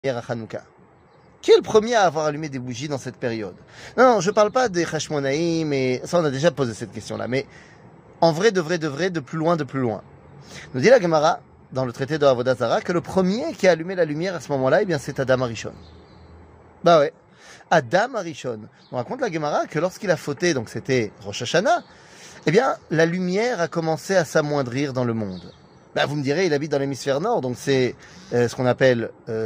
à Hanouka. Qui est le premier à avoir allumé des bougies dans cette période? Non, je parle pas des Hashmonaïm, mais ça on a déjà posé cette question-là, mais en vrai, de plus loin, Nous dit la Gemara, dans le traité de Avodah Zarah, que le premier qui a allumé la lumière à ce moment-là, eh bien c'est Adam Arishon. Bah ouais. Adam Arishon. On raconte la Gemara que lorsqu'il a fauté, donc c'était Rosh Hashanah, eh bien la lumière a commencé à s'amoindrir dans le monde. Bah, vous me direz, il habite dans l'hémisphère nord, donc c'est ce qu'on appelle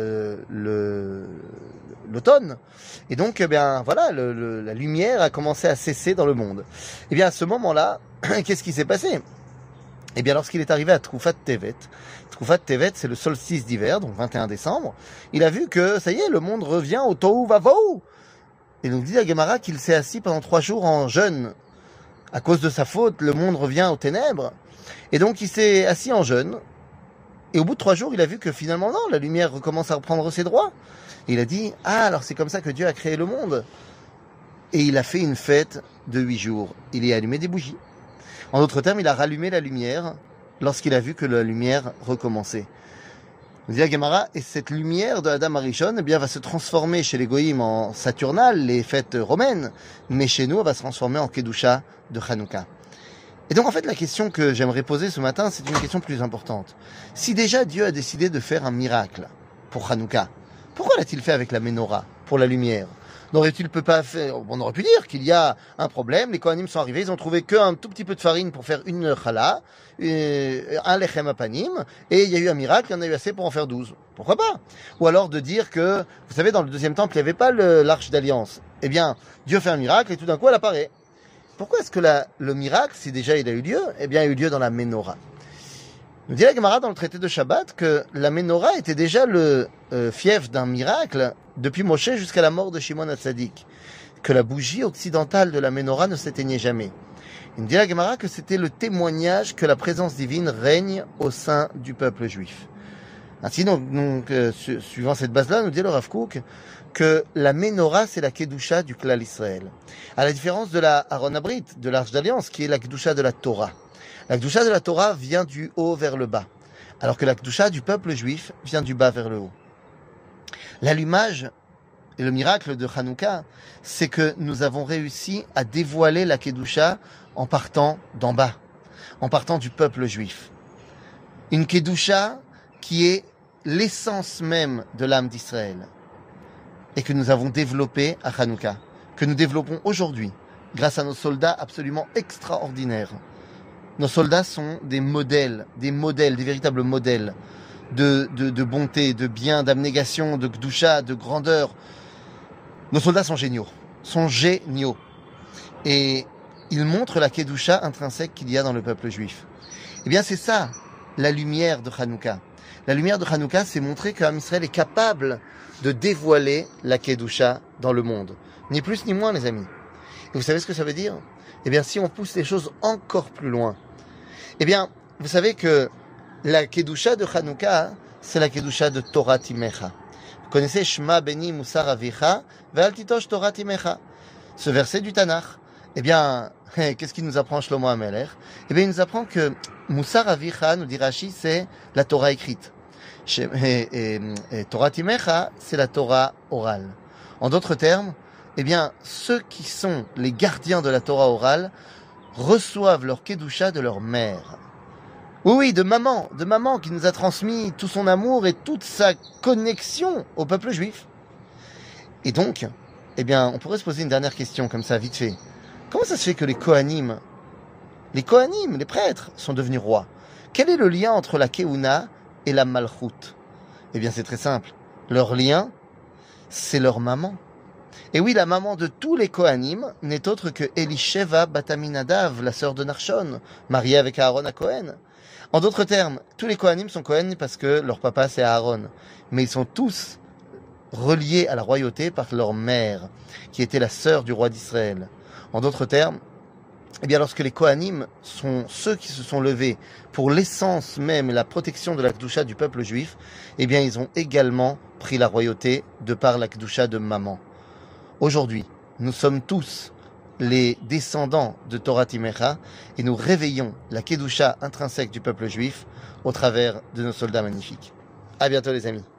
l'automne. Et donc, eh bien, voilà, la lumière a commencé à cesser dans le monde. Eh bien, à ce moment-là, qu'est-ce qui s'est passé? Eh bien, lorsqu'il est arrivé à Troufat Tevet, c'est le solstice d'hiver, donc 21 décembre, il a vu que, ça y est, le monde revient au Tohu Vavohu. Et donc, dit la Gemara qu'il s'est assis pendant 3 jours en jeûne. À cause de sa faute, le monde revient aux ténèbres. Et donc, il s'est assis en jeûne. Et au bout de 3 jours, il a vu que finalement, non, la lumière recommence à reprendre ses droits. Et il a dit, ah, alors c'est comme ça que Dieu a créé le monde. Et il a fait une fête de 8 jours. Il y a allumé des bougies. En d'autres termes, il a rallumé la lumière lorsqu'il a vu que la lumière recommençait. Nous dit la Gemara, et cette lumière de Adam Arishon, eh bien, va se transformer chez les Goïm en Saturnale, les fêtes romaines, mais chez nous, elle va se transformer en Kedusha de Hanouka. Et donc, en fait, la question que j'aimerais poser ce matin, c'est une question plus importante. Si déjà Dieu a décidé de faire un miracle pour Hanouka, pourquoi l'a-t-il fait avec la menorah, pour la lumière? N'aurait-il pas fait, on aurait pu dire qu'il y a un problème, les Kohanim sont arrivés, ils ont trouvé qu'un tout petit peu de farine pour faire une challah, un lechem apanim, et il y a eu un miracle, il y en a eu assez pour en faire 12. Pourquoi pas? Ou alors de dire que, vous savez, dans le deuxième temple, il n'y avait pas l'arche d'alliance. Eh bien, Dieu fait un miracle et tout d'un coup, elle apparaît. Pourquoi est-ce que le miracle, si déjà il a eu lieu, eh bien, il a eu lieu dans la menorah? Nous dit la Gemara dans le traité de Shabbat que la menorah était déjà le fief d'un miracle depuis Moshe jusqu'à la mort de Shimon HaTzadik, que la bougie occidentale de la menorah ne s'éteignait jamais. Il nous dit la Gemara que c'était le témoignage que la présence divine règne au sein du peuple juif. Ainsi, suivant cette base-là, nous dit le Rav Kook que la menorah, c'est la kedusha du klal Israël. À la différence de la Aaron Abrit, de l'Arche d'Alliance, qui est la kedusha de la Torah. La kedusha de la Torah vient du haut vers le bas, alors que la kedusha du peuple juif vient du bas vers le haut. L'allumage et le miracle de Hanouka, c'est que nous avons réussi à dévoiler la kedusha en partant d'en bas, en partant du peuple juif. Une kedusha qui est l'essence même de l'âme d'Israël et que nous avons développé à Hanouka, que nous développons aujourd'hui grâce à nos soldats absolument extraordinaires. Nos soldats sont des modèles, des véritables modèles de bonté, de bien, d'abnégation, de kdusha, de grandeur. Nos soldats sont géniaux. Et ils montrent la kedusha intrinsèque qu'il y a dans le peuple juif. Eh bien, c'est ça, la lumière de Hanouka. La lumière de Hanouka, c'est montrer qu'Am Israël est capable de dévoiler la kedusha dans le monde. Ni plus ni moins, les amis. Et vous savez ce que ça veut dire? Eh bien, si on pousse les choses encore plus loin, eh bien, vous savez que la kedusha de Hanouka, c'est la kedusha de Torah Timecha. Vous connaissez Shema Beni Musar Avicha Ve'al Titosh Torah Timecha. Ce verset du Tanakh. Eh bien, qu'est-ce qu'il nous apprend Shlomo HaMelech? Eh bien, il nous apprend que Musar Avicha, nous dit Rashi, c'est la Torah écrite. Et Torah Timecha, c'est la Torah orale. En d'autres termes, eh bien, ceux qui sont les gardiens de la Torah orale reçoivent leur kedusha de leur mère. Oui, de maman qui nous a transmis tout son amour et toute sa connexion au peuple juif. Et donc, eh bien, on pourrait se poser une dernière question comme ça, vite fait. Comment ça se fait que les Kohanim, les prêtres, sont devenus rois? Quel est le lien entre la Keuna et la Malchut? Eh bien, c'est très simple. Leur lien, c'est leur maman. Et oui, la maman de tous les Kohanim n'est autre que Elisheva bat Aminadav, la sœur de Narshon, mariée avec Aaron à Cohen. En d'autres termes, tous les Kohanim sont Cohen parce que leur papa c'est Aaron. Mais ils sont tous reliés à la royauté par leur mère, qui était la sœur du roi d'Israël. En d'autres termes, eh bien, lorsque les Kohanim sont ceux qui se sont levés pour l'essence même et la protection de la Kedusha du peuple juif, eh bien, ils ont également pris la royauté de par la Kedusha de maman. Aujourd'hui, nous sommes tous les descendants de Torah Timecha et nous réveillons la Kedusha intrinsèque du peuple juif au travers de nos soldats magnifiques. À bientôt les amis.